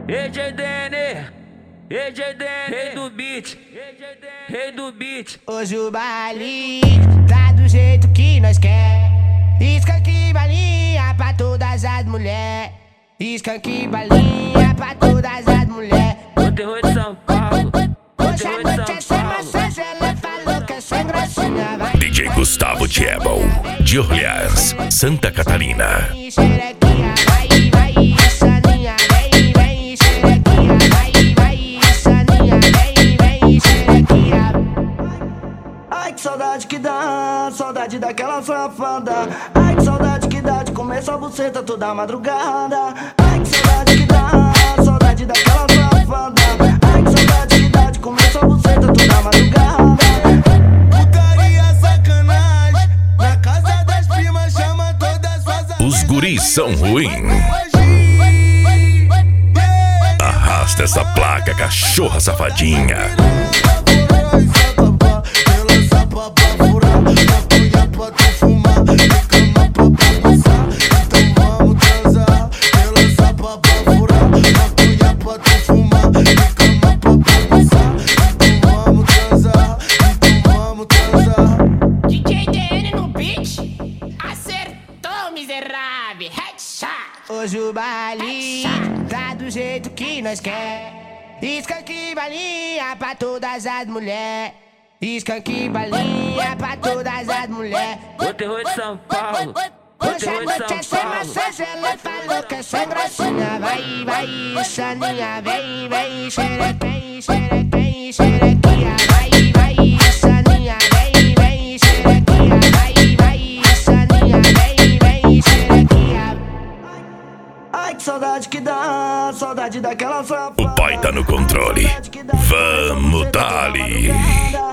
EJDN, rei do beat, rei do beat. Hoje o baile tá do jeito que nós quer. Skunk balinha pra todas as mulher. Skunk balinha pra todas as mulher. O terror de São Paulo, Hoje a noite é sem massagem, ela falou que é sem gracinha. Vai DJ Gustavo Tiebel, de Orleans, Santa Catarina. xerequinha, vai, saninha, vem, xerequinha, vai, saninha, vem, xerequinha. Ai, que saudade que dá, saudade daquela safada. Ai, que saudade que dá de comer sua buceta toda madrugada. Ai, que saudade que dá, saudade daquela safada. Ai, que saudade que dá de comer sua buceta toda madrugada. Putaria, sacanagem, na casa das primas chama todas suas. Os guris são ruins. Arrasta essa placa, cachorra safadinha. Hoje o baile tá do jeito que nós quer. Skunk balinha pra todas as mulher. Skunk balinha pra todas as mulher. O terror de São Paulo, o Hoje a terror noite é de São sem Paulo. massagem, ela falou que é sem gracinha. Vai, saninha, vem, xerequinha, vai, saninha, vem, xerequinha, vai, saninha, vem, xerequinha. Ai, que saudade que dá, saudade daquela safada. O pai tá no controle. Vamos dali.